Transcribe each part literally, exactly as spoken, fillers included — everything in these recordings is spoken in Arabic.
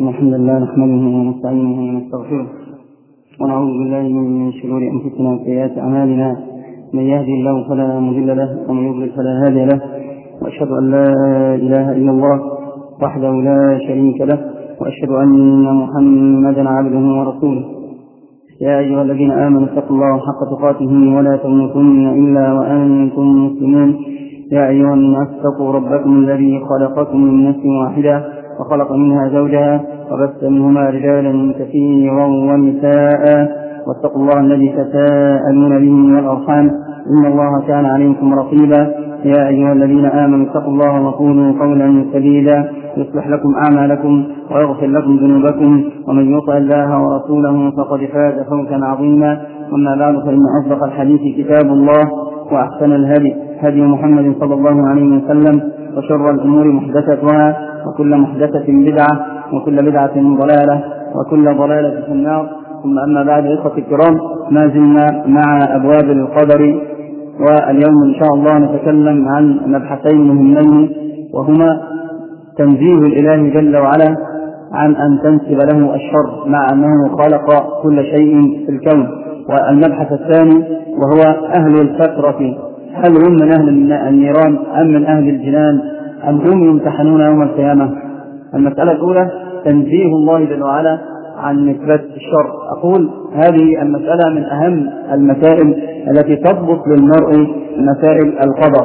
الحمد لله نحمده ونستعينه ونستغفره ونعوذ بالله من شرور أنفسنا وسيئات أعمالنا. من يهدي الله فلا مضل له ومن يضلل فلا هادي له، وأشهد أن لا إله إلا الله وحده لا شريك له، وأشهد أن محمدا عبده ورسوله. يا أيها الذين آمنوا اتقوا الله حق تقاته ولا تموتن إلا وأنتم مسلمون. يا أيها الناس اتقوا ربكم الذي خلقكم من نفس واحدة وخلق منها زوجها وبث منهما رجالا كثيرا ونساء، واتقوا الله الذي تساءلون به والأرحام إن الله كان عليكم رقيبا. يا أيها الذين آمنوا اتقوا الله وقولوا قولا سديدا يصلح لكم أعمالكم ويغفر لكم ذنوبكم، ومن يطع الله ورسوله فقد فاز فوزا عظيما. أما بعد، فإن أصدق الحديث كتاب الله، وأحسن الهدي هدي محمد صلى الله عليه وسلم، وشر الأمور محدثاتها، وكل محدثة بدعة، وكل بدعة ضلالة، وكل ضلالة في النار. ثم أما بعد، إخوة الكرام، ما زلنا مع أبواب القدر، واليوم إن شاء الله نتكلم عن مبحثين مهمين، وهما تنزيه الإله جل وعلا عن أن تنسب له الشر مع أنه خلق كل شيء في الكون. والمبحث الثاني وهو أهل الفترة، هل هم من أهل النيران أم من أهل الجنان أم هم يمتحنون يوم القيامة؟ المسألة الأولى تنزيه الله جل وعلا عن نسبة الشر. أقول هذه المسألة من أهم المسائل التي تضبط للمرء مسائل القدر،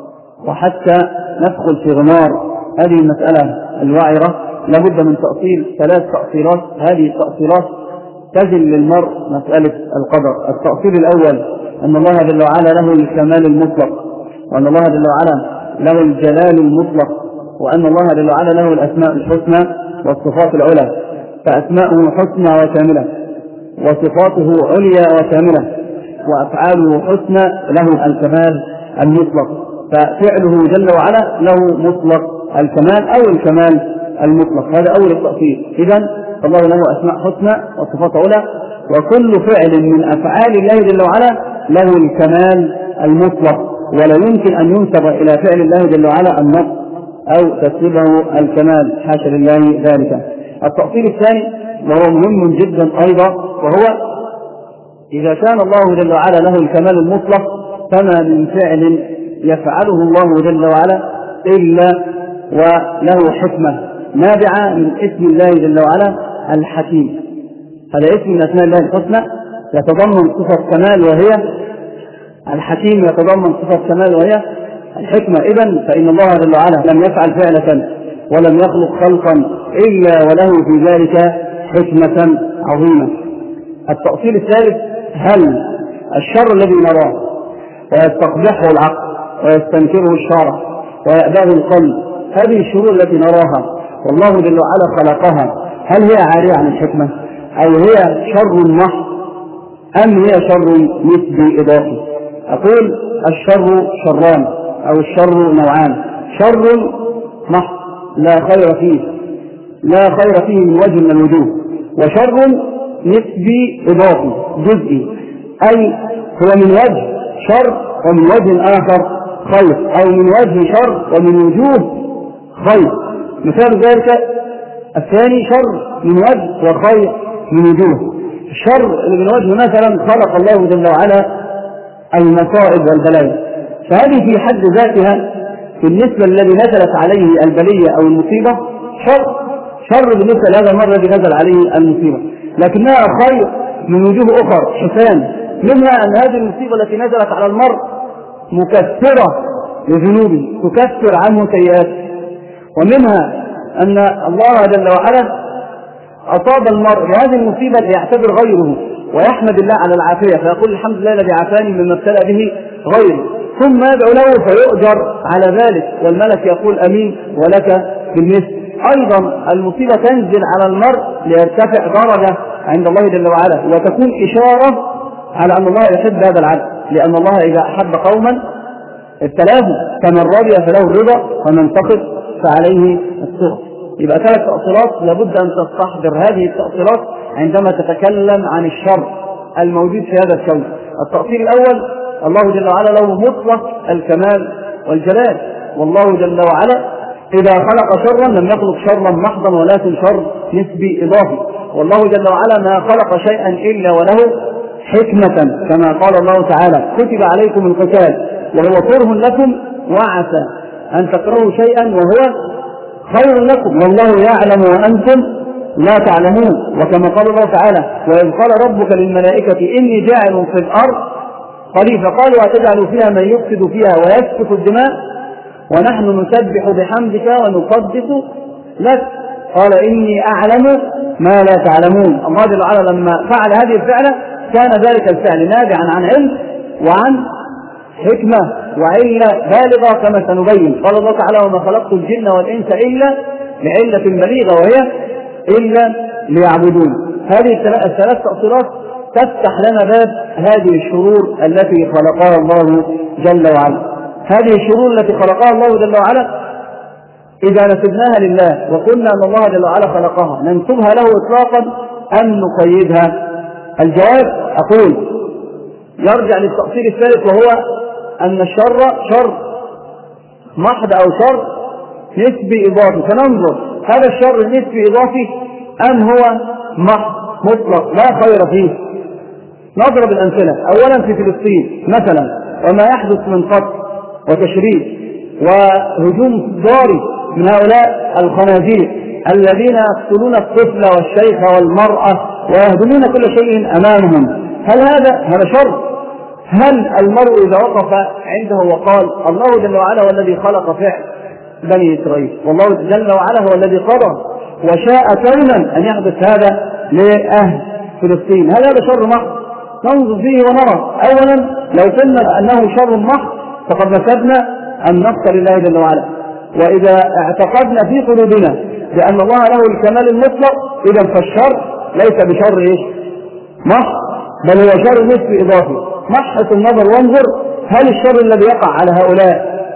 وحتى ندخل في غمار هذه المسألة الوعرة لابد من تأصيل ثلاث تأصيلات. هذه التأصيلات تزل للمرء مسألة القدر. التأصيل الأول أن الله جل وعلا له الكمال المطلق، وأن الله جل وعلا له الجلال المطلق، وأن الله جل وعلا له الأسماء الحسنى والصفات العلى، فأسماؤه حسنى وكاملة، وصفاته عليا وكاملة، وأفعاله حسنى له الكمال المطلق، ففعله جل وعلا له مطلق الكمال أو الكمال المطلق. هذا أول التأصيل. إذن الله له أسماء حسنى وصفات على، وكل فعل من أفعال الله جل وعلا له الكمال المطلق، ولا يمكن أن ينسب إلى فعل الله جل وعلا النقص أو تسلبه الكمال، حاشا لله ذلك. التأصيل الثاني وهو مهم جدا أيضا، وهو إذا كان الله جل وعلا له الكمال المطلق فما من فعل يفعله الله جل وعلا إلا وله حكمة نابعة من اسم الله جل وعلا الحكيم. هذا اسم من أسماء الله الحسنى يتضمن صفة كمال وهي الحكيم، يتضمن صفة كمال وهي الحكمة. إذن فإن الله جل وعلا لم يفعل فعلة ولم يخلق خلقا إلا وله في ذلك حكمة عظيمة. التأصيل الثالث، هل الشر الذي نراه ويستقبحه العقل ويستنكره الشرع ويأباه القلب، هذه الشرور التي نراها والله جل وعلا خلقها، هل هي عارية عن الحكمة أو هي شر محض أم هي شر نسبي إضافي؟ أقول الشر شران أو الشر نوعان: شر محض لا خير فيه لا خير فيه من وجه من الوجوه، وشر نسبي إضافي جزئي، أي هو من وجه شر ومن وجه آخر خير، أو من وجه شر ومن وجوه خير. مثال ذلك الثاني شر من وجه وخير من وجوه. الشر اللي من وجه مثلا خلق الله جل وعلا المصائب والبلايا، فهذه في حد ذاتها بالنسبة الذي نزلت عليه البلية أو المصيبة شر شر بالنسبة لهذا المرة الذي نزل عليه المصيبة، لكنها خير من وجوه أخرى حسان. منها أن هذه المصيبة التي نزلت على المرء مكثرة لذنوبه تكثر عنه سيئاته، ومنها أن الله جل وعلا أصاب المرء بهذه المصيبة ليعتبر غيره ويحمد الله على العافية، فيقول الحمد لله الذي عافاني مما ابتلى به غيره، ثم يدعو له فيؤجر على ذلك، والملك يقول أمين ولك بالمثل. أيضا المصيبة تنزل على المرء ليرتفع درجة عند الله جل وعلا، وتكون إشارة على أن الله يحب هذا العبد، لأن الله إذا أحب قوما ابتلاه، فمن رضي فله الرضا ومن سخط فعليه السخط. يبقى ثلاث تأصيلات لابد أن تستحضر هذه التأصيلات عندما تتكلم عن الشر الموجود في هذا الكون. التأصيل الأول: الله جل وعلا له مطلق الكمال والجلال، والله جل وعلا إذا خلق شرا لم يخلق شرا محضا ولكن شر نسبي إضافي. والله جل وعلا ما خلق شيئا إلا وله حكمة، كما قال الله تعالى كتب عليكم القتال وهو كره لكم وعسى أن تكرهوا شيئا وهو خير لكم والله يعلم وأنتم لا تعلمون. وكما قال الله تعالى وإذ قال ربك للملائكة إني جاعل في الأرض خليفة قالوا أتجعل فيها من يفسد فيها ويسفك الدماء ونحن نسبح بحمدك ونقدس لك قال إني أعلم ما لا تعلمون. الله جل وعلا لما فعل هذه الفعلة كان ذلك الفعل نابعا عن علم وعن حكمة وعلة بالغة كما سنبين. قال الله تعالى وما خلقت الجن والإنس إلا لعلة بليغة وهي إلا ليعبدون. هذه الثلاث تأصيلات تفتح لنا باب هذه الشرور التي خلقها الله جل وعلا. هذه الشرور التي خلقها الله جل وعلا إذا نسبناها لله وقلنا أن الله جل وعلا خلقها ننسبها له إطلاقا أم نقيدها؟ الجواب أقول يرجع للتأصيل الثالث وهو أن الشر شر محض أو شر نسبي إضافي، فننظر هذا الشر النسبي إضافي أم هو محض مطلق لا خير فيه. نضرب الأمثلة. أولا في فلسطين مثلا وما يحدث من قتل وتشريد وهجوم ضاري من هؤلاء الخنازير الذين يقتلون الطفل والشيخ والمرأة ويهدمون كل شيء أمامهم، هل هذا هذا شر؟ هل المرء إذا وقف عنده وقال الله جل وعلا هو الذي خلق فعل بني إسرائيل والله جل وعلا هو الذي قضى وشاء كونا أن يحدث هذا لأهل فلسطين، هل هذا شر محض؟ ننظر فيه ونرى. أولا لو قلنا أنه شر محض فقد نسبنا النقص لله جل وعلا، وإذا اعتقدنا في قلوبنا بأن الله له الكمال المطلق إذا فالشر ليس بشر إيش؟ محض، بل هو شر نسبي إضافي. محط النظر وانظر هل الشر الذي يقع على هؤلاء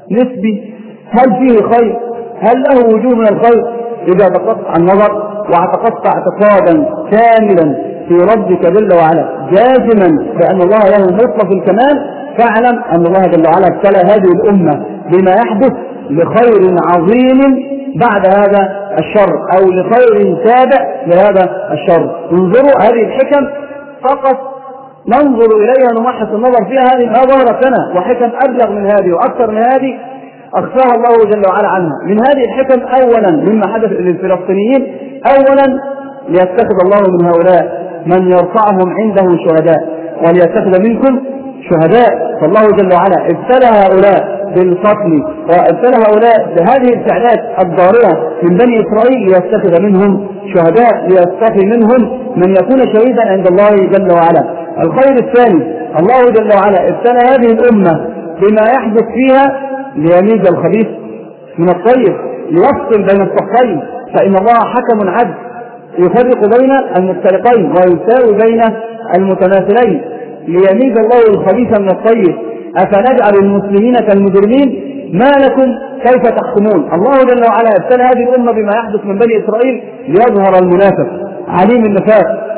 نسبي؟ هل فيه خير؟ هل له وجوه من الخير؟ إذا تقطع النظر واعتقدت اعتقادا كاملا في ربك جل وعلا جازما بأن الله له مطلق الكمال فاعلم أن الله جل وعلا ابتلى هذه الأمة بما يحدث لخير عظيم بعد هذا الشر أو لخير تابع لهذا الشر. انظروا هذه الحكم فقط ننظر إليها نمحص النظر فيها، هذه ما ظهرت لنا وحكم أبلغ من هذه وأكثر من هذه أخفاها الله جل وعلا عنها. من هذه الحكم أولا مما حدث للفلسطينيين أولا ليتخذ الله من هؤلاء من يرفعهم عنده شهداء وليتخذ منكم شهداء، فالله جل وعلا ابتلى هؤلاء بالقتل وابتلى هؤلاء بهذه الفعلات الضارة من بني إسرائيل ليتخذ منهم شهداء ليستخي منهم من يكون شهيدا عند الله جل وعلا. الخير الثاني الله جل وعلا ابتلى هذه الأمة بما يحدث فيها ليميز الخبيث من الطيب ليفصل بين الصفين، فإن الله حكم عدل يفرق بين المفترقين ويساوي بين المتماثلين ليميز الله الخبيث من الطيب. أفنجعل المسلمين كالمجرمين ما لكم كيف تحكمون؟ الله جل وعلا ابتلى هذه الأمة بما يحدث من بني إسرائيل ليظهر المنافق عليم النفاق،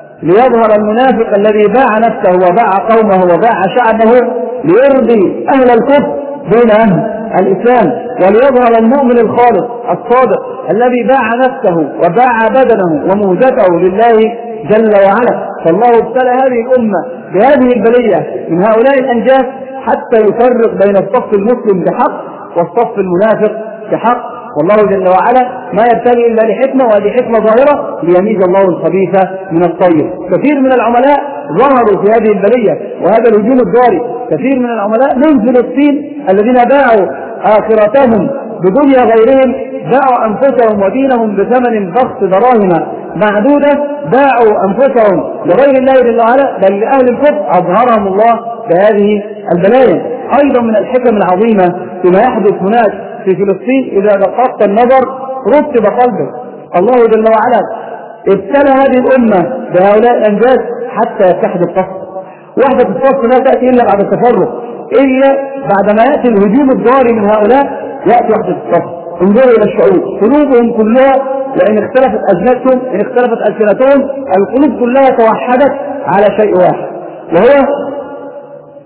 ليظهر المنافق الذي باع نفسه وباع قومه وباع شعبه ليرضي أهل الكفر بين أهل الإسلام، وليظهر المؤمن الخالص الصادق الذي باع نفسه وباع بدنه ومهجته لله جل وعلا. فالله ابتلى هذه الأمة بهذه البلية من هؤلاء الأنجاس حتى يفرق بين الصف المسلم بحق والصف المنافق بحق، والله جل وعلا ما يبتلي إلا لحكمة وهذه حكمة ظاهرة ليميز الله الخبيث من الطيب. كثير من العملاء ظهروا في هذه البلية وهذا الهجوم الضاري، كثير من العملاء من فلسطين الذين باعوا آخرتهم بدنيا غيرهم، باعوا أنفسهم ودينهم بثمن بخس دراهم معدودة، باعوا أنفسهم لغير الله جل وعلا بل لأهل الكفر أظهرهم الله بهذه البلايا. أيضا من الحكم العظيمة فيما يحدث هناك في فلسطين إذا دققت النظر رتب قلبك، الله جل وعلا ابتلى هذه الأمة بهؤلاء الأنجاز حتى يتحد الصف. وحدة الصف لا تأتي إلا بعد التفرق، إلا بعدما يأتي الهجوم الضاري من هؤلاء يأتي وحدة الصف. انظروا إلى الشعوب قلوبهم كلها وإن اختلفت أزمتهم إن اختلفت ألسنتهم القلوب كلها توحدت على شيء واحد وهو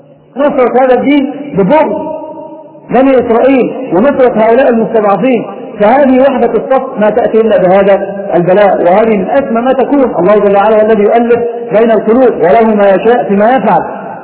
نصرة هذا الدين ببغض بني إسرائيل ونصرة هؤلاء المستضعفين. فهذه وحدة الصف ما تأتي إلا بهذا البلاء، وهذه من أسمى ما تكون. الله جل وعلا الذي يؤلف بين القلوب وله ما يشاء فيما يفعل.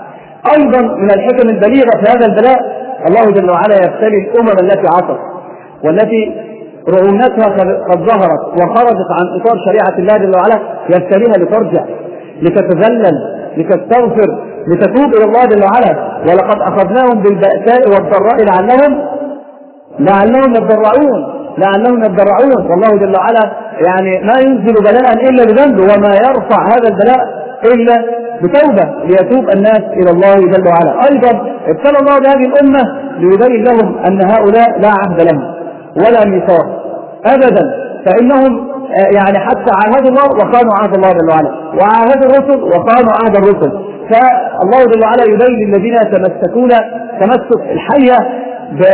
أيضا من الحكم البليغة في هذا البلاء الله جل وعلا يبتلي الأمم التي عصت والتي رعونتها قد ظهرت وخرجت عن إطار شريعة الله جل وعلا، يبتليها لترجع، لتتذلل، لتستغفر، لتتوب إلى الله جل وعلا. ولقد أخذناهم بالبأساء والضراء لعلهم لعلهم يضرعون لعلهم يضرعون والله جل وعلا يعني ما ينزل بلاء إلا بذنب، وما يرفع هذا البلاء إلا بتوبة ليتوب الناس إلى الله جل وعلا. أيضا ابتلى الله بهذه الأمة ليبين لهم أن هؤلاء لا عهد لهم ولا ميثاق أبدا، فإنهم يعني حتى عاهدوا الله وخانوا عهد الله جل وعلا، وعاهدوا الرسل وخانوا عهد الرسل. فالله جل وعلا يبين الذين يتمسكون تمسك الحية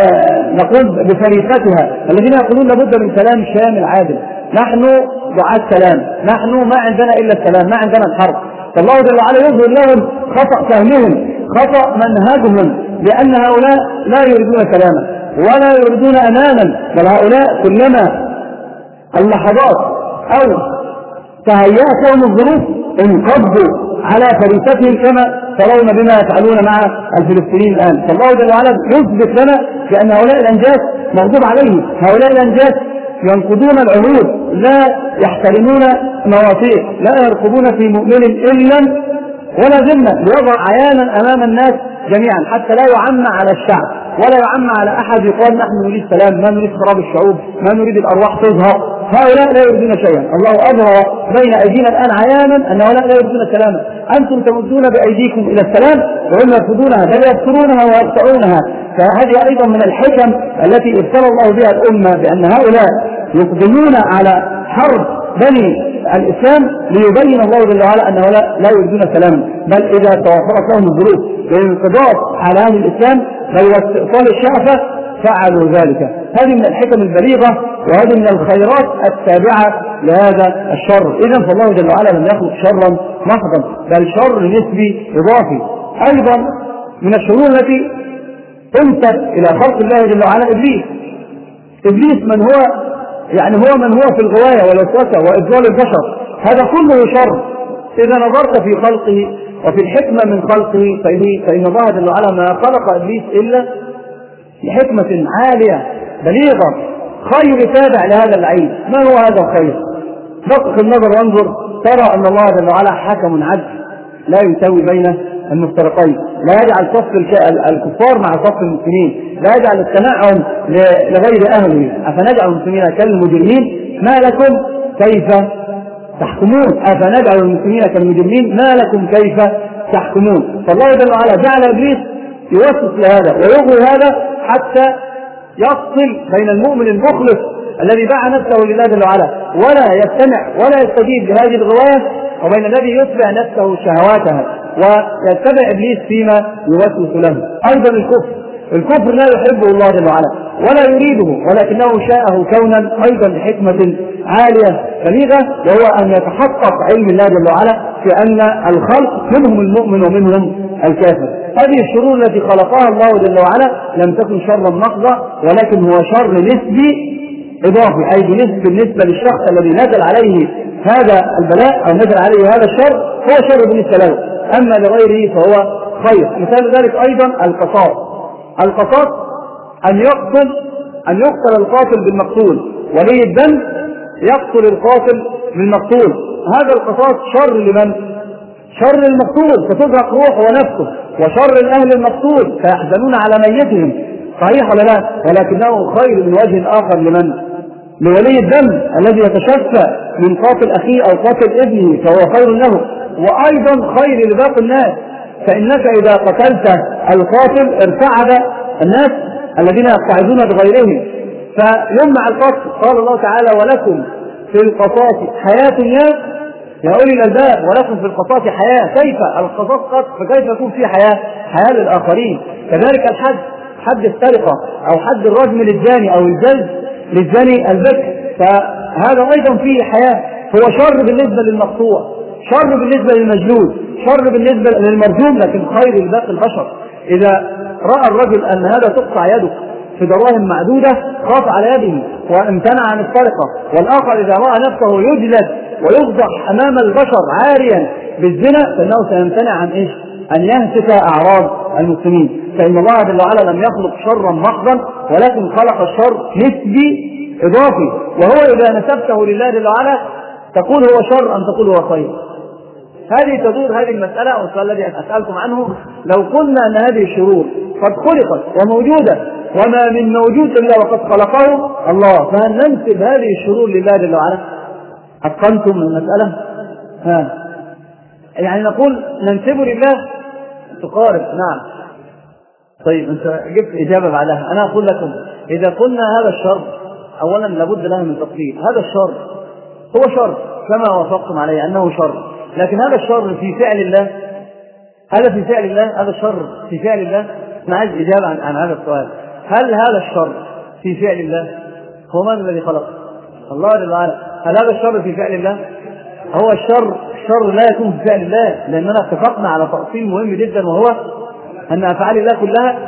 نقول بفريقتها، الذين يقولون لابد من كلام شامل عادل. نحن دعاة سلام، نحن ما عندنا إلا السلام، ما عندنا الحرب. فالله جل وعلا يظهر لهم خطأ فهمهم، خطأ منهجهم، لأن هؤلاء لا يريدون سلاما ولا يريدون أمانا، بل هؤلاء كلما اللحظات أو تهيأت لهم الظروف انقضوا على فريستهم كما ترون بما يفعلون مع الفلسطينيين الآن. فالله جل وعلا يثبت لنا بأن هؤلاء الأنجاس مغضوب عليهم، هؤلاء الأنجاس ينقضون العهود، لا يحترمون مواثيق، لا يرقبون في مؤمن إلا ولا ذمة، ليضع عيانا أمام الناس جميعا حتى لا يعم على الشعب ولا يعم على أحد يقال نحن نريد سلام، ما نريد خراب الشعوب، ما نريد الأرواح تظهر. هؤلاء لا يريدون شيئا. الله أظهر بين أيدينا الآن عيانا أن هؤلاء لا يريدون سلاما. أنتم تمدون بأيديكم إلى السلام وهم يرفضونها، بل يذكرونها ويقطعونها. فهذه أيضا من الحكم التي ابتلى الله بها الأمة، بأن هؤلاء يقدمون على حرب بني الإسلام ليبين الله جل وعلا أن هؤلاء لا يريدون سلاما، بل إذا توفرت لهم الظروف للانقضاض على أهل الإسلام بل واستئصال الشعفة فعلوا ذلك. هذه من الحكم البليغة وهذه من الخيرات التابعة لهذا الشر. إذن فالله جل وعلا لم يخلق شرا محضا، بل شر نسبي إضافي. أيضا من الشرور التي تنسب إلى خلق الله جل وعلا إبليس. إبليس من هو يعني هو من هو في الغواية والوسوسة وإضلال البشر، هذا كله شر. إذا نظرت في خلقه وفي الحكمة من خلقه فإن الله جل وعلا ما خلق إبليس إلا لحكمة عالية بليغة، خير تابع لهذا العين. ما هو هذا الخير؟ دقق النظر وانظر ترى أن الله جل وعلا حكم عدل لا يساوي بين المفترقين، لا يجعل صف الكفار مع صف المسلمين، لا يجعل التنعم لغير أهله. أفنجعل المسلمين كالمجرمين ما لكم كيف تحكمون، أفنجعل المسلمين كالمجرمين ما لكم كيف تحكمون. فالله جل وعلا جعل إبليس يوسوس لهذا ويغوي هذا حتى يفصل بين المؤمن المخلص الذي باع نفسه لله جل وعلا ولا يستمع ولا يستجيب لهذه الغواية، وبين الذي يتبع نفسه شهواتها ويتبع إبليس فيما يوسوس له. أيضا الكفر، الكفر لا يحبه الله جل وعلا ولا يريده، ولكنه شاءه كونا أيضا لحكمة عالية بليغة، وهو أن يتحقق علم الله جل وعلا في أن الخلق منهم المؤمن ومنهم الكافر. هذه الشرور التي خلقها الله جل وعلا لم تكن شرا محضا، ولكن هو شر نسبي إضافي، أي بالنسبة للشخص الذي نزل عليه هذا البلاء أو نزل عليه هذا الشر هو شر بالنسبة له، أما لغيره فهو خير. مثال ذلك أيضا القصاص. القصاص أن يقتل أن يقتل القاتل بالمقتول، ولي الدم يقتل القاتل بالمقتول. هذا القصاص شر لمن؟ شر المقتول، فتزهق روحه ونفسه، وشر الأهل المقتول فيحزنون على ميتهم، صحيح ولا لا؟ ولكنه خير من وجه آخر لمن؟ لولي الدم الذي يتشفى من قاتل أخيه أو قاتل ابنه، فهو خير له، وأيضا خير لباقي الناس. فإنك إذا قتلت القاتل ارتعب الناس الذين يقتعدون بغيرهم فيمنع القتل. قال الله تعالى ولكم في القصاص حياة يا يا أولي الألباب، ولكم في القصاص حياة. كيف القصاص قتل فكيف يكون فيه حياة؟ حياة للآخرين. كذلك الحد، حد السرقة أو حد الرجم للزاني أو الجلد للزاني البكر، فهذا أيضا فيه حياة. هو شر بالنسبة للمقطوع، شر بالنسبة للمجلود، شر بالنسبة للمرجوم، لكن خير لباقي البشر. إذا رأى الرجل أن هذا تقطع يده في دراهم معدودة خاف على يده وامتنع عن السرقة، والآخر إذا رأى نفسه يجلد ويفضح أمام البشر عاريا بالزنا فإنه سيمتنع عن إيش؟ أن يهتك أعراض المسلمين. فإن الله جل وعلا لم يخلق شرا محضا، ولكن خلق الشر نسبي إضافي، وهو إذا نسبته لله جل وعلا تقول هو شر أم تقول هو خير. هذه تدور هذه المسألة، والسؤال الذي أسألكم عنه لو قلنا أن هذه الشرور قد خلقت وموجودة وما من موجود إلا وقد خلقه الله، فهل ننسب هذه الشرور لله جل وعلا؟ أتقنتم المسألة؟ ها يعني نقول ننسبه لله تقارب. نعم. طيب أنت جبت إجابة بعدها. أنا أقول لكم إذا قلنا هذا الشر أولا لابد له من تفصيل. هذا الشر هو شر كما وافقتم عليه أنه شر، لكن هذا الشر في فعل الله، هذا في فعل الله، هذا الشر في فعل الله. أنا عايز إجابة عن, عن هذا السؤال. هل هذا الشر في فعل الله؟ هو من الذي خلق؟ الله جل وعلا. هل هذا الشر في فعل الله؟ هو الشر الشر لا يكون في فعل الله، لأننا اتفقنا على تفصيل مهم جدا، وهو أن أفعال الله كلها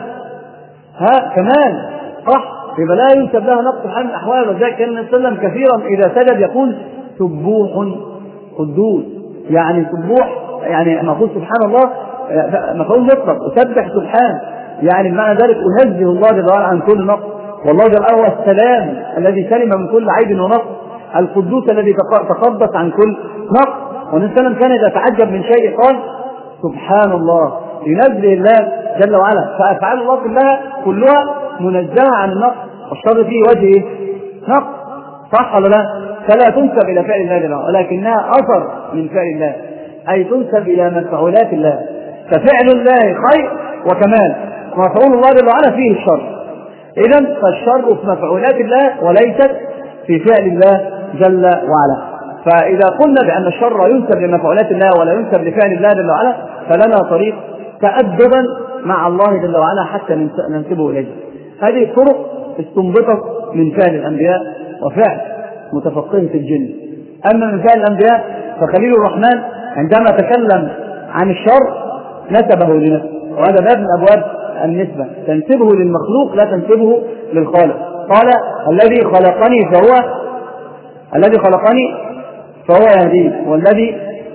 ها كمال صح، يبقى لا ينسب لها نقص حال من الأحوال. وذلك كان النبي صلى الله عليه وسلم كثيرا إذا سجد يقول سبوح قدوس، يعني سبوح يعني نقول سبحان الله مفعول مطلق، أسبح سبحان، يعني معنى ذلك أنزه الله جل وعلا عن كل نقص، والله جل وعلا هو السلام الذي سلم من كل عيب ونقص، القدوس الذي تقدس عن كل نقص. والنبي صلى الله عليه وسلم كان إذا تعجب من شيء قال سبحان الله، ينزه الله جل وعلا. فأفعال الله كلها كلها منزهة عن النقص، والشر فيه وجه نقص صح ولا لا؟ فلا تنسب إلى فعل الله جل وعلا، ولكنها أثر من فعل الله، أي تنسب إلى مفعولات الله. ففعل الله خير وكمال، ومفعول الله جل وعلا فيه الشر. إذن فالشر في مفعولات الله وليست في فعل الله جل وعلا. فإذا قلنا بأن الشر ينسب لمفعولات الله ولا ينسب لفعل الله جل وعلا فلنا طريق تأدبا مع الله جل وعلا حتى ننسبه إليه. هذه الطرق استنبطت من فعل الأنبياء وفعل متفقهة الجن. أما من فعل الأنبياء فخليل الرحمن عندما تكلم عن الشر نسبه لنفسه، وهذا باب من أبواب النسبة، تنسبه للمخلوق لا تنسبه للخالق. قال الذي خلقني فهو الذي خلقني فهو يهدين، والذي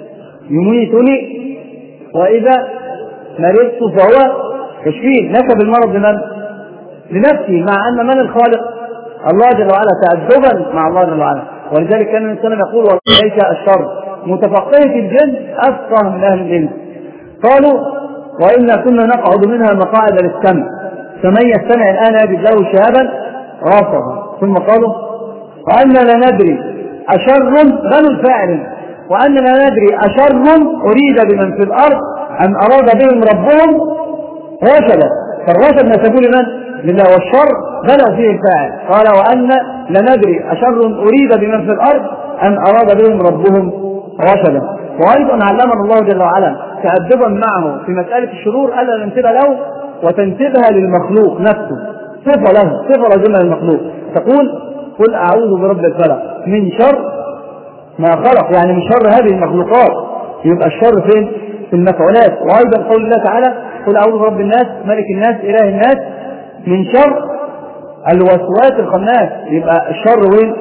يميتني وإذا مرضت فهو يشفين. نسب المرض لمن؟ لنفسه، مع أن من الخالق؟ الله جل وعلا، تأدبا مع الله جل وعلا. ولذلك كان الإنسان يقول وليس الشر متفقهة الجن أفقه من أهل العلم. قالوا وإنا كنا نقعد منها مقاعد للسمع فمن يستمع الآن يجد له شهابا رافضا. ثم قالوا وأننا لا ندري أشر بنو الفاعل وأننا لا ندري أشر أريد بمن في الأرض أم أراد بهم ربهم رشدا. فالرشد نسبوه لمن؟ لله، والشر بنوا فيه الفاعل. قال وأن لا ندري أشر أريد بمن في الأرض أم أراد بهم ربهم رشدا. وأيضا علمنا الله جل وعلا تأدبا معه في مسألة الشرور ألا ننسبها له وتنسبها للمخلوق نفسه، صفة له، صفة رجلنا للمخلوق. تقول قل أعوذ برب الفلق من شر ما خلق، يعني من شر هذه المخلوقات. يبقى الشر فين؟ في المفعولات. وأيضا قول الله تعالى قل أعوذ برب الناس ملك الناس إله الناس من شر الوسواس الخناس. يبقى الشر وين؟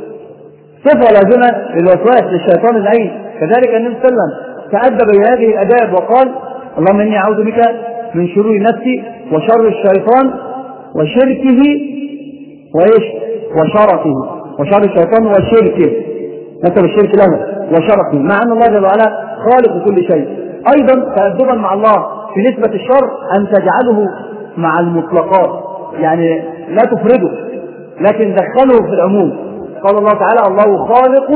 صفة لازمة للوسواس للشيطان اللعين. كذلك النبي صلى الله عليه وسلم تأدب بهذه الآداب وقال اللهم إني أعوذ بك من شرور نفسي وشر الشيطان وشركه وإيش وشركه وشر الشيطان وشركه، نسب الشرك له وشركه، مع أن الله جل وعلا خالق كل شيء. أيضا تأدبا مع الله في نسبة الشر أن تجعله مع المطلقات، يعني لا تفرده لكن دخله في العموم. قال الله تعالى الله خالق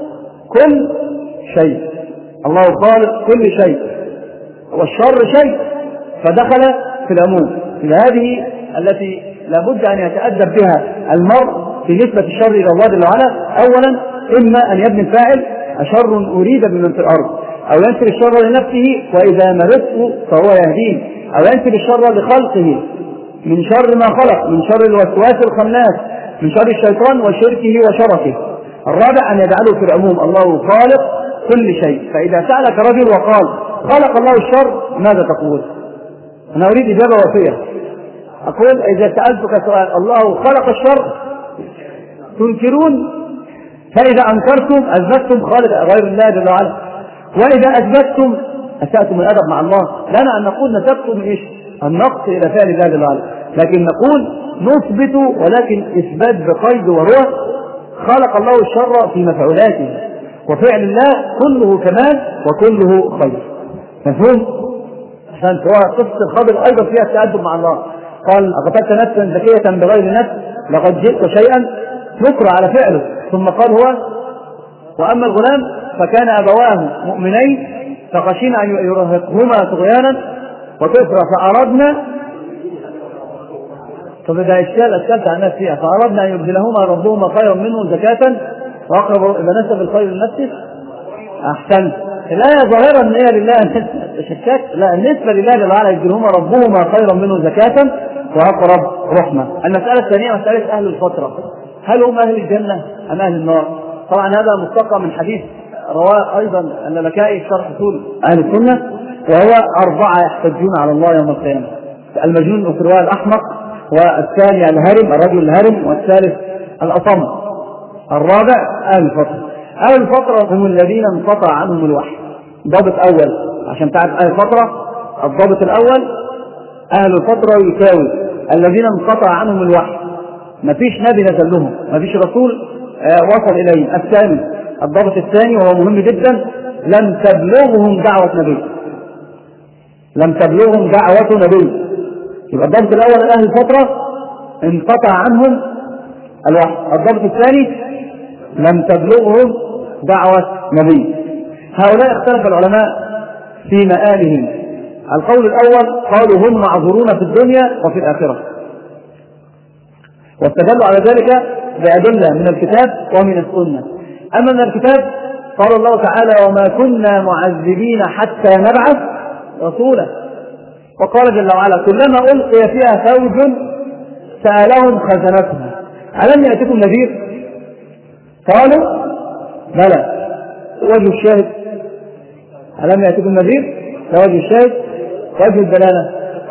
كل شيء، الله خالق كل شيء والشر شيء، فدخل في العموم. هذه التي لابد أن يتأدب بها المرء في نسبة الشر إلى الله جل وعلا. أولا إما أن يبني الفاعل أشر أريد بمن في الأرض، أو ينسب الشر لنفسه وإذا مرضت فهو يهدين، أو ينسب الشر لخلقه من شر ما خلق، من شر الوسواس الخناس، من شر الشيطان وشركه وشركه. الرابع أن يجعله في العموم الله خالق كل شيء. فإذا سألك رجل وقال خلق الله الشر ماذا تقول؟ أنا أريد إجابة وفية. أقول إذا سألتك سؤال الله خلق الشر تنكرون، فإذا أنكرتم أثبتم خالق غير الله جل وعلا، وإذا أثبتم أسأتم الأدب مع الله. لنا أن نقول نسبتم إيش؟ النقص إلى فعل الله جل وعلا، لكن نقول نثبت ولكن إثبات بقيد، وهو خلق الله الشر في مفعولاته، وفعل الله كله كمال وكله خير. مفهوم؟ عشان هو قصة الخضر أيضا فيها التأدب مع الله. قال أقتلت نفسا زكية بغير نفس لقد جئت شيئا نكر على فعله، ثم قال هو وأما الغلام فكان أبواه مؤمنين فخشينا أن يرهقهما طغيانا وكفرا فأردنا. طب إذا إشكال أشكلت عن نفسها فأردنا أن يبدلهما ربهما خيرا منه زكاة وأقرب إذا نسب الخير لنفسه. أحسنت. الآية ظاهرة أن هي لله شكاك، لا النسبة لله جل وعلا يبدلهما ربهما خيرا منه زكاة وأقرب رحمة. المسألة الثانية مسألة أهل الفترة، هل هم أهل الجنة أم أهل النار؟ طبعا هذا مستقى من حديث رواه أيضا اللالكائي في شرح أصول أهل السنة، وهو أربعة يحتجون على الله يوم القيامة: المجنون في الرواية الأحمق، والثاني الهرم الرجل الهرم، والثالث الأصم، الرابع أهل الفترة. أهل الفترة هم الذين انقطع عنهم الوحي. ضابط أول عشان تعرف أهل الفترة، الضابط الأول أهل الفترة يساوي الذين انقطع عنهم الوحي، مفيش نبي نزل لهم، مفيش رسول وصل إليهم. الثاني الضابط الثاني وهو مهم جدا: لم تبلغهم دعوة نبي، لم تبلغهم دعوة نبي. يبقى الضابط الأول أهل الفترة انقطع عنهم الوحي. الضابط الثاني لم تبلغهم دعوة نبي. هؤلاء اختلف العلماء في مآلهم. القول الأول قالوا هم معذورون في الدنيا وفي الآخرة، واستدلوا على ذلك بأدلة من الكتاب ومن السنة. أما من الكتاب قال الله تعالى: وما كنا معذبين حتى نبعث رسولا. وقال جل وعلا: كلما ألقي فيها فوج سألهم خزنتها ألم يأتكم نذير؟ قالوا بلى. وجه الشاهد ألم يأتكم نذير؟ ده وجه الشاهد. وجه الدلالة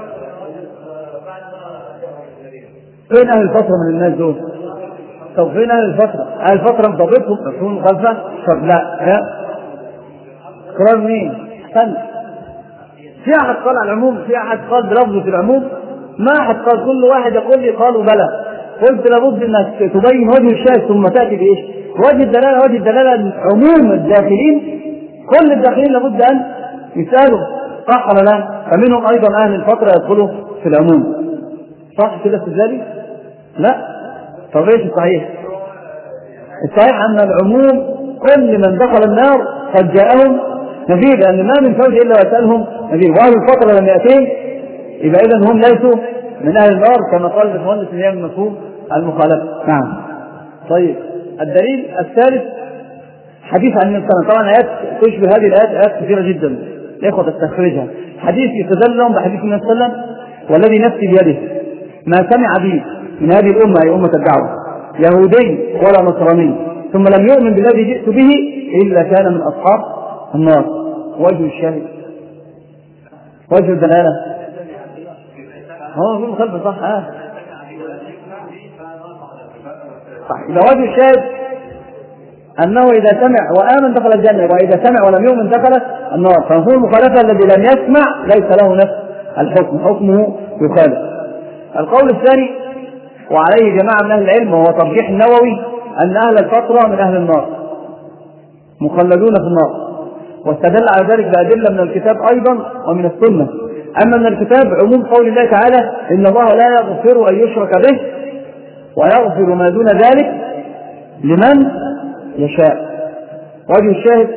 فين أهل الفترة من الناس دول؟ طب فين أهل الفترة؟ أهل الفترة مضبطهم مفهوم مخالفة؟ طب لا لا قرار مين؟ استنى، في أحد قال على العموم، في أحد قال بلفظة العموم، ما أحد قال. كل واحد يقول لي قالوا بلى. قلت لابد أنك تبين وجه الشاهد ثم تأتي بإيش؟ وجه الدلالة. وجه الدلالة عموم الداخلين، كل الداخلين لابد أن يسألوا، صح ولا لا؟ فمنهم أيضا أهل الفترة يدخلوا في العموم، صح كده استدلالي؟ لا. طب ايش الصحيح؟ الصحيح أن العموم كل من دخل النار قد جاءهم نذير، لأن ما من فوج إلا ويسألهم نذير، وأهل الفترة لم يأتين، يبقى إذن هم ليسوا من أهل النار كما قال المهندس اللي هي من مفهوم المخالفة. نعم. طيب الدليل الثالث حديث عن النبي صلى الله عليه وسلم. طبعا آيات تشبه هذه الآيات آيات كثيرة جدا، الإخوة تستخرجها. حديث يستدل لهم بحديث النبي صلى الله عليه وسلم: والذي نفسي بيده ما سمع به من هذه الأمة أي أمة الدعوة يهودي ولا نصراني ثم لم يؤمن بالذي جئت به إلا كان من أصحاب النار. وجه الشاهد وجه الدلالة هو في مخالفة، صح؟ آه. صح. إذا وجه الشاهد أنه إذا سمع وآمن دخل الجنة، وإذا سمع ولم يؤمن دخل النار. فمفهوم المخالفة الذي لم يسمع ليس له نفس الحكم، حكمه يخالف. القول الثاني وعليه جماعة من أهل العلم وهو ترجيح النووي أن أهل الفترة من أهل النار مخلدون في النار، واستدل على ذلك بأدلة من الكتاب أيضا ومن السنة. أما من الكتاب عموم قول الله تعالى: إن الله لا يغفر أن يشرك به ويغفر ما دون ذلك لمن يشاء. وجه الشاهد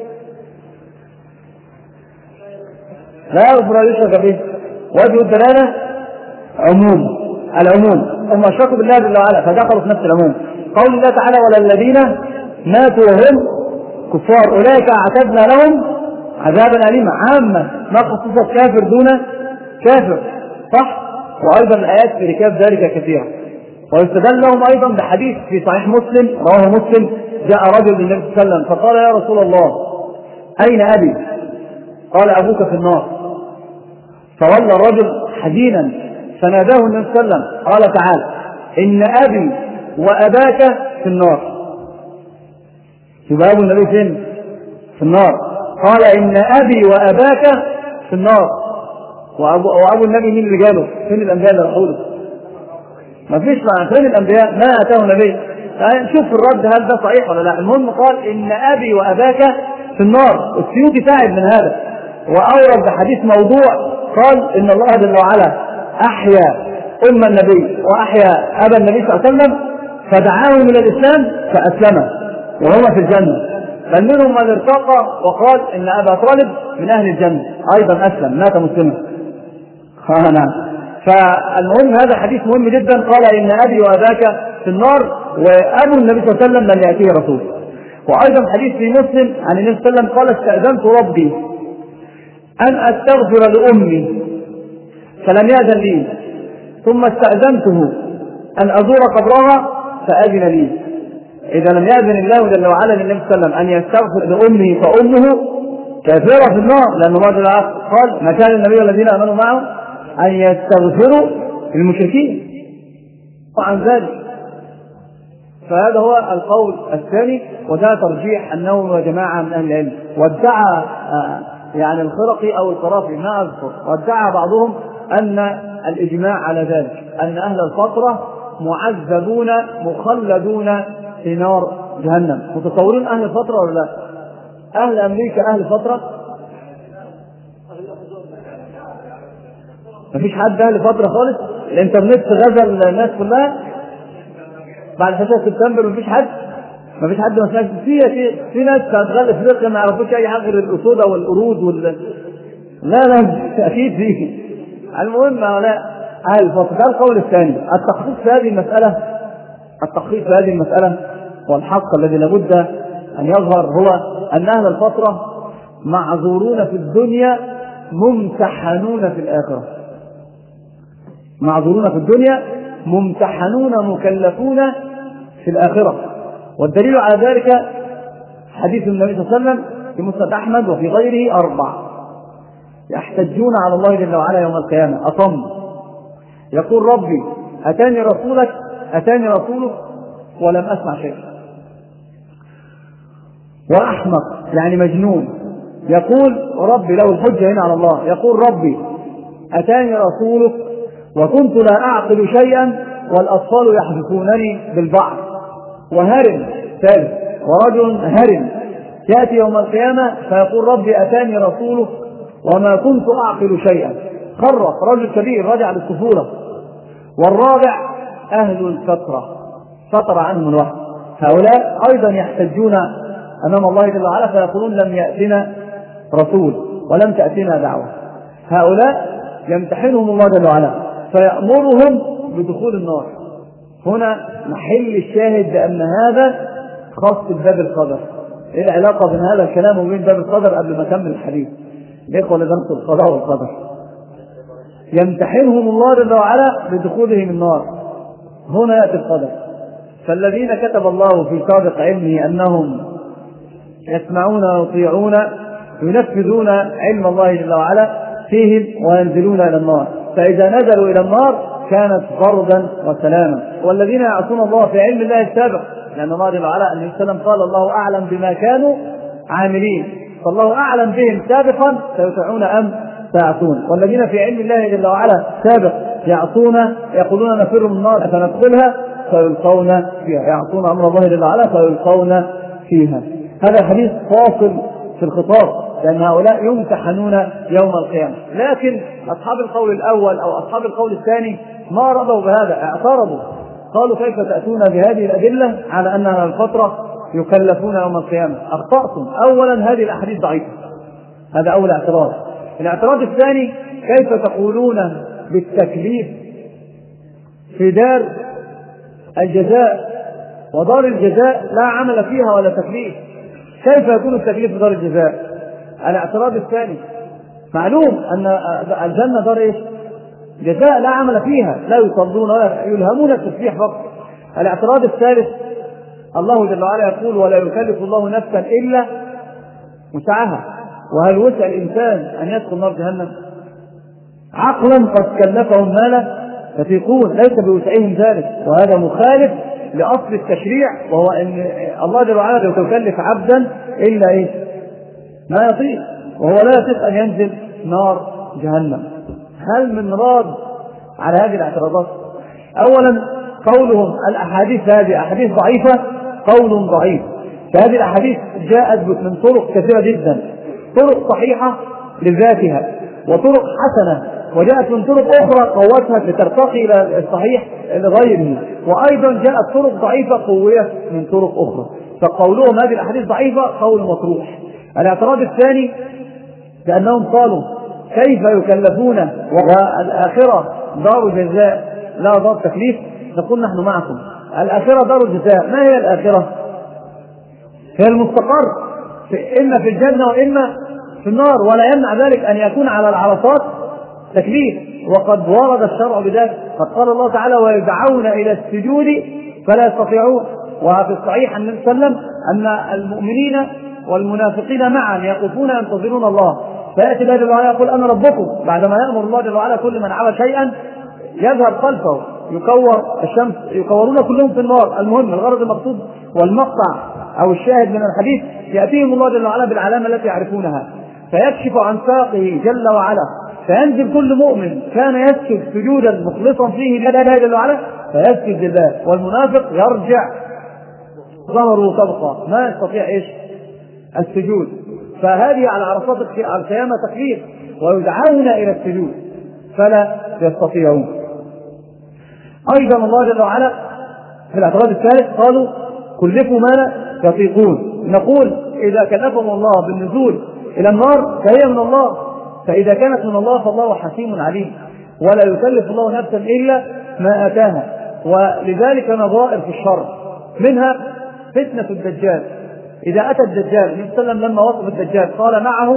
لا يغفر أن يشرك به. وجه الدلالة عموم العموم، هم اشركوا بالله جل وعلا فدخلوا في نفس العموم. قول الله تعالى: ولا الذين ماتوا وهم كفار أولئك أعتدنا لهم عذابا أليما. عامة ما خصصت كافر دون كافر، صح؟ وأيضا الآيات في ركاب ذلك كثيرة. ويستدل لهم أيضا بحديث في صحيح مسلم رواه مسلم: جاء رجل للنبي صلى الله عليه وسلم فقال: يا رسول الله أين أبي؟ قال: أبوك في النار. فولى الرجل حزينا فناداه النبي صلى الله عليه وسلم قال تعالى إن أبي وأباك في النار. يبقى أبو النبي فين؟ في النار. قال إن أبي وأباك في النار. وأبو, وأبو النبي مين اللي جاله؟ فين الأنبياء اللي راحوا له؟ ما فيش معنى. فين الأنبياء؟ ما أتاه النبي. نشوف الرد هل ده صحيح ولا لا. المهم قال إن أبي وأباك في النار. السيوطي تعب من هذا وأورد بحديث موضوع قال إن الله جل وعلا أحيا أم النبي وأحيا أبا النبي صلى الله عليه وسلم فدعاه من الإسلام فأسلم وهما في الجنة، بل منهم من ارتقى وقال إن أبا طالب من أهل الجنة أيضا أسلم مات مسلما. فالمهم هذا حديث مهم جدا. قال إن أبي وأباك في النار وأبو النبي صلى الله عليه وسلم لن يأتيه رسول. وأيضا حديث في مسلم عن النبي صلى الله عليه وسلم قال استأذنت ربي أن أستغفر لأمي فلم يأذن لي، ثم استأذنته أن أزور قبرها فأذن لي. إذا لم يأذن الله جل وعلا للنبي صلى الله عليه وسلم أن يستغفر لأمه فأمه كافرة في النار، لأنه بعد العقل قال ما كان النبي والذين آمنوا معه أن يستغفروا للمشركين وعن ذلك. فهذا هو القول الثاني، وده ترجيح النووي وجماعة من أهل العلم. وادعى يعني الخرقي أو القرافي ما أذكر، وادعى بعضهم أن الإجماع على ذلك أن أهل الفترة معذبون مخلدون في نار جهنم. متصورون أهل الفترة ولا لا؟ أهل أمريكا أهل فترة؟ مفيش حد أهل فترة خالص. الإنترنت غزا الناس كلها بعد حداشر سبتمبر. مفيش حد مفيش حد ما سمعش في في ناس شغال افريقيا ما يعرفوش اي حاجه غير الاسود والقرود وال لا لا اكيد فيه. المهم لا اهل الفتره. ده القول الثاني. التخصيص في هذه المساله التخصيص في هذه المساله والحق الذي لابد ان يظهر هو ان اهل الفتره معذورون في الدنيا ممتحنون في الاخره. معذورون في الدنيا ممتحنون مكلفون في الآخرة. والدليل على ذلك حديث النبي صلى الله عليه وسلم في مسند أحمد وفي غيره أربع يحتجون على الله جل وعلا يوم القيامة أصم يقول ربي أتاني رسولك أتاني رسولك ولم أسمع شيء. وأحمق يعني مجنون يقول ربي له الحجة هنا على الله يقول ربي أتاني رسولك وكنت لا أعقل شيئا والأطفال يحدثونني بالبعض. وهرم ثالث ورجل هرم يأتي يوم القيامة فيقول ربي أتاني رسولك وما كنت أعقل شيئا. خرف رجل كبير رجع للطفولة. والرابع أهل الفترة فتر عنهم الوحي. هؤلاء أيضا يحتجون أمام الله جل وعلا فيقولون لم يأتنا رسول ولم تأتنا دعوة. هؤلاء يمتحنهم الله جل وعلا فيأمرهم بدخول النار. هنا محل الشاهد بأن هذا خاص بباب القدر. ايه العلاقة بين هذا الكلام وبين باب القدر قبل ما اكمل الحديث؟ ليه اللي درس القضاء والقدر؟ يمتحنهم الله جل وعلا بدخولهم النار. هنا يأتي القدر. فالذين كتب الله في سابق علمه أنهم يسمعون ويطيعون ينفذون علم الله جل وعلا فيهم وينزلون إلى النار. فإذا نزلوا إلى النار كانت فردا وسلاما. والذين يعصون الله في علم الله السابق لأن الله جل وعلا النبي صلى الله عليه وسلم قال الله أعلم بما كانوا عاملين فالله أعلم بهم سابقا سيطيعون أم سيعصون. والذين في علم الله جل وعلا سابق يعصون يقولون نفر من النار فندخلها فيلقون فيها يعصون أمر الله جل وعلا فيلقون فيها. هذا حديث فاصل في الخطاب لأن هؤلاء يمتحنون يوم القيامة. لكن أصحاب القول الأول أو أصحاب القول الثاني ما رضوا بهذا اعترضوا قالوا كيف تأتون بهذه الأدلة على أنها الفترة يكلفون يوم القيامة؟ أخطأتم. أولا هذه الأحاديث ضعيفة. هذا أول اعتراض. الاعتراض الثاني كيف تقولون بالتكليف في دار الجزاء ودار الجزاء لا عمل فيها ولا تكليف؟ كيف يكون التكليف في دار الجزاء؟ الاعتراض الثاني معلوم أن الجنة دار إيش؟ جزاء لا عمل فيها لا يصلون ولا يلهمون التسبيح فقط. الاعتراض الثالث الله جل وعلا يقول ولا يكلف الله نفسا إلا وسعها. وهل وسع الإنسان أن يدخل نار جهنم؟ عقلا قد كلفهم ما لا يطيقون، ليس بوسعهم ذلك، وهذا مخالف لأصل التشريع، وهو أن الله جل وعلا لا يكلف عبدا إلا إيه؟ ما يطيق، وهو لا يطيق أن ينزل نار جهنم. هل من راد على هذه الاعتراضات؟ أولا قولهم الأحاديث هذه أحاديث ضعيفة قول ضعيف، فهذه الأحاديث جاءت من طرق كثيرة جدا، طرق صحيحة لذاتها وطرق حسنة، وجاءت من طرق أخرى قوتها لترتقي إلى الصحيح لغيره، وأيضا جاءت طرق ضعيفة قوية من طرق أخرى، فقولهم هذه الأحاديث ضعيفة قول مطروح. الاعتراض الثاني لأنهم قالوا كيف يكلفون والآخرة دار جزاء لا دار تكليف؟ نقول نحن معكم، الآخرة دار جزاء. ما هي الآخرة؟ هي المستقر في إما في الجنة وإما في النار، ولا يمنع ذلك أن يكون على العرصات تكليف، وقد ورد الشرع بذلك، قد قال الله تعالى ويدعون إلى السجود فلا يستطيعون. وفي الصحيح أن نسلم أن المؤمنين والمنافقين معا يقفون ينتظرون الله، فيأتي الله جل وعلا يقول أنا ربكم، بعدما يأمر الله جل وعلا كل من عمل شيئا يذهب خلفه، يكور الشمس، يكورون كلهم في النار. المهم الغرض المقصود والمقطع أو الشاهد من الحديث، يأتيهم الله جل وعلا بالعلامة التي يعرفونها فيكشف عن ساقه جل وعلا، فينزل كل مؤمن كان يسجد سجودا مخلصا فيه لله جل وعلا فيسجد لله، والمنافق يرجع ظهره طبقة ما يستطيع إيش السجود. فهذه على عرصات القيامة تكليف، ويدعون إلى السجود فلا يستطيعون. أيضا الله جل وعلا في الاعتراض الثالث قالوا كلفوا ما لا يطيقون. نقول إذا كلفهم الله بالنزول إلى النار فهي من الله، فإذا كانت من الله فالله حكيم عليم، ولا يكلف الله نفسا إلا ما آتاها. ولذلك نظائر في الشر، منها فتنة الدجال. إذا أتى الدجال النبي صلى الله عليه وسلم لما وصف الدجال قال معه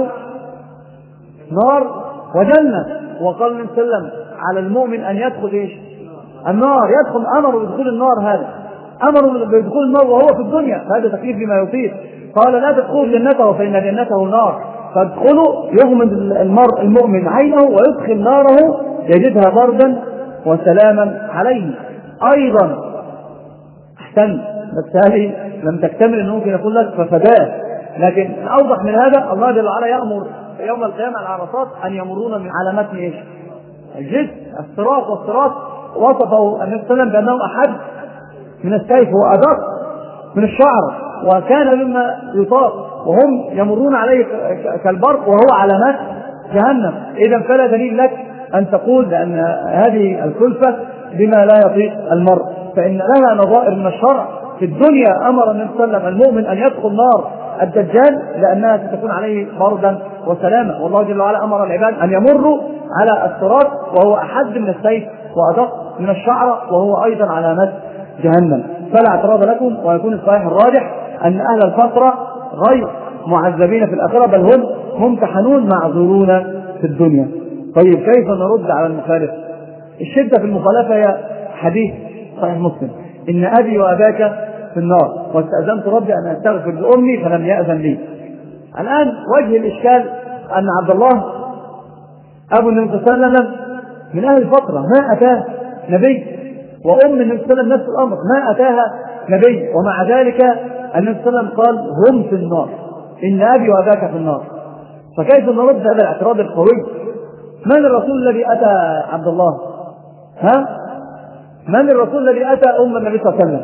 نار وجنة، وقال النبي صلى الله عليه وسلم على المؤمن أن يدخل إيش النار، يدخل أمر بدخول النار، هذا أمر بدخول النار وهو في الدنيا، هذا تكليف بما يطيق. قال لا تدخلوا جنته فإن جنته نار، فادخلوا يغمض المرء المؤمن عينه ويدخل ناره يجدها بردا وسلاما عليه. أيضا أحسن، بس هذه لم تكتمل أنه ممكن يقول لك ففداه، لكن أوضح من هذا الله جل وعلا يأمر يوم القيامة العرصات أن يمرون من علامات إيش الجسم الصراط، والصراط وصفه النبي صلى الله عليه وسلم بأنه أحد من السيف وأدق من الشعر، وكان مما يطاق، وهم يمرون عليه كالبرق وهو علامات جهنم. إذا فلا دليل لك أن تقول لأن هذه الكلفة بما لا يطيق المرء، فإن لها نظائر من الشرع. في الدنيا أمر النبي صلى الله عليه وسلم المؤمن أن يدخل نار الدجال لأنها ستكون عليه بردا وسلاما، والله جل وعلا أمر العباد أن يمروا على الصراط وهو أحد من السيف وأدق من الشعر وهو أيضا علامات جهنم. فلا اعتراض لكم، ويكون الصحيح الراجح أن أهل الفترة غير معذبين في الآخرة، بل هم ممتحنون معذورون في الدنيا. طيب كيف نرد على المخالف؟ الشدة في المخالفة هي حديث صحيح مسلم إن أبي وأباك في النار واستأذنت ربي أن أستغفر لأمي فلم يأذن لي. الآن وجه الإشكال أن عبد الله أبو النبي صلى الله عليه وسلم من أهل الفترة ما أتاه نبي، وأم النبي صلى الله عليه وسلم نفس الأمر ما أتاها نبي، ومع ذلك النبي صلى الله عليه وسلم قال هم في النار، إن أبي وأباك في النار. فكيف نرد هذا الاعتراض القوي؟ من الرسول الذي أتى عبد الله؟ ها؟ من الرسول الذي أتى أم النبي صلى الله عليه وسلم؟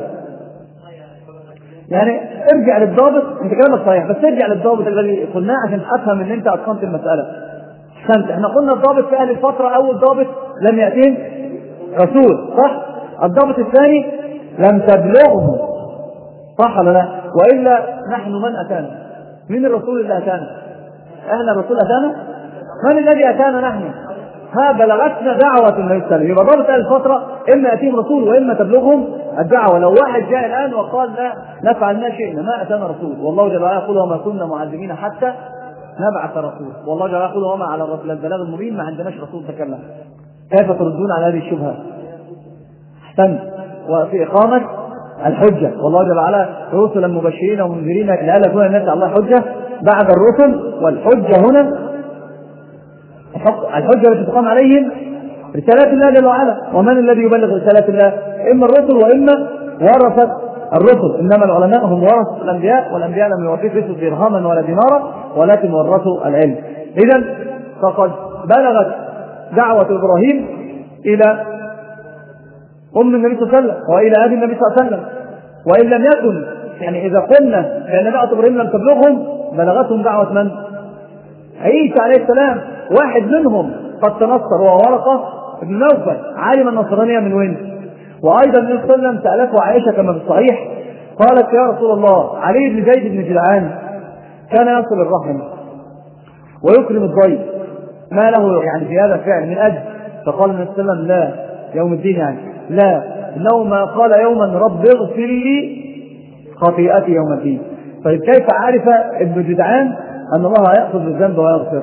يعني ارجع للضابط، انت كلامك صحيح بس ارجع للضابط الذي قلناه عشان افهم ان انت اتقنت المسألة. فانت احنا قلنا الضابط في اهل الفترة اول ضابط لم يأتين رسول، صح؟ الضابط الثاني لم تبلغه، صح ولا لا؟ وإلا نحن من أتانا؟ من الرسول اللي أتانا؟ احنا الرسول أتانا؟ من الذي أتانا نحن؟ ها بلغتنا دعوة النبي صلى الله عليه وسلم. يبقى ضابط اهل الفترة اما يأتيهم رسول واما تبلغهم الدعوة. لو واحد جاء الآن وقال لا نفعل ما شئنا ما أتانا رسول، والله جل وعلا يقول وما كنا معذبين حتى نبعث رسول، والله جل وعلا يقول وما على الرسول البلاغ المبين، ما عندناش رسول تكلم. كيف تردون على هذه الشبهة؟ احسن. وفي إقامة الحجة، والله جل وعلا رسلا مبشرين ومنذرين لئلا يكون الناس على الله حجة بعد الرسل، والحجة هنا الحجة التي تقام عليهم رسالات الله جل وعلا. ومن الذي يبلغ رسالات الله؟ إما الرسل وإما ورثة الرسل. إنما العلماء هم ورثة الأنبياء، والأنبياء لم يورثوا درهما ولا دينارا ولكن ورثوا العلم. إذن فقد بلغت دعوة إبراهيم إلى أم النبي صلى الله عليه وسلم وإلى أبي النبي صلى الله عليه وسلم. وإن لم يكن، يعني إذا قلنا بأن دعوة إبراهيم لم تبلغهم، بلغتهم دعوة من؟ عيسى عليه السلام. واحد منهم قد تنصر وهو ورقة بن نوفل عالم النصرانية من وين. وأيضا النبي صلى الله عليه وسلم سألته عائشة كما في الصحيح، قالت يا رسول الله علي بن زيد بن جدعان كان يصل الرحم ويكرم الضيف، ما له يعني في هذا الفعل من أجل؟ فقال النبي صلى الله عليه وسلم لا، يوم الدين يعني لا، إنه ما قال يوما رب اغفر لي خطيئتي يوم الدين. طيب كيف عرف ابن جدعان أن الله يأخذ الذنب ويغفر؟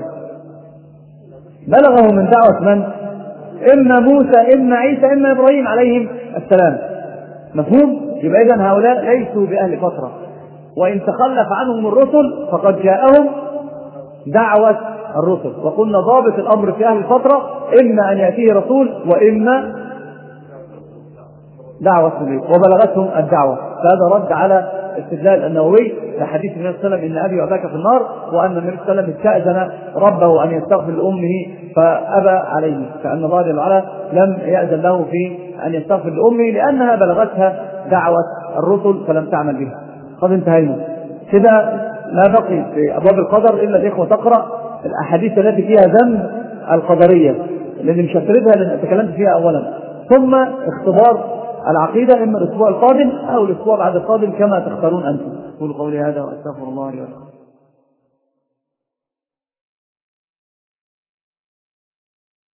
بلغه من دعوة من؟ إما موسى إما عيسى إما إبراهيم عليهم السلام. مفهوم؟ يبقى إذن هؤلاء ليسوا بأهل فترة، وإن تخلف عنهم الرسل فقد جاءهم دعوة الرسل. وقلنا ضابط الأمر في أهل الفترة إما أن يأتيه رسول وإما دعوة النبي، وبلغتهم الدعوة. فهذا رد على استدلال النووي لحديث النبي صلى الله عليه وسلم إن أبي وأباك في النار، وأن النبي صلى الله عليه وسلم استأذن ربه أن يستغفر لأمه فأبى عليه، فأن الله جل وعلا لم يأذن له في أن يستغفر لأمه لأنها بلغتها دعوة الرسل فلم تعمل بها. قد انتهينا كده، لا بقي في أبواب القدر إلا الإخوة تقرأ الأحاديث التي فيها ذم القدرية الذي مشتركها لأن تكلمت فيها أولا، ثم اختبار العقيدة إما الأسبوع القادم أو الأسبوع بعد القادم كما تختارون أنتم. قولوا قولي هذا وأستغفر الله لي ولكم.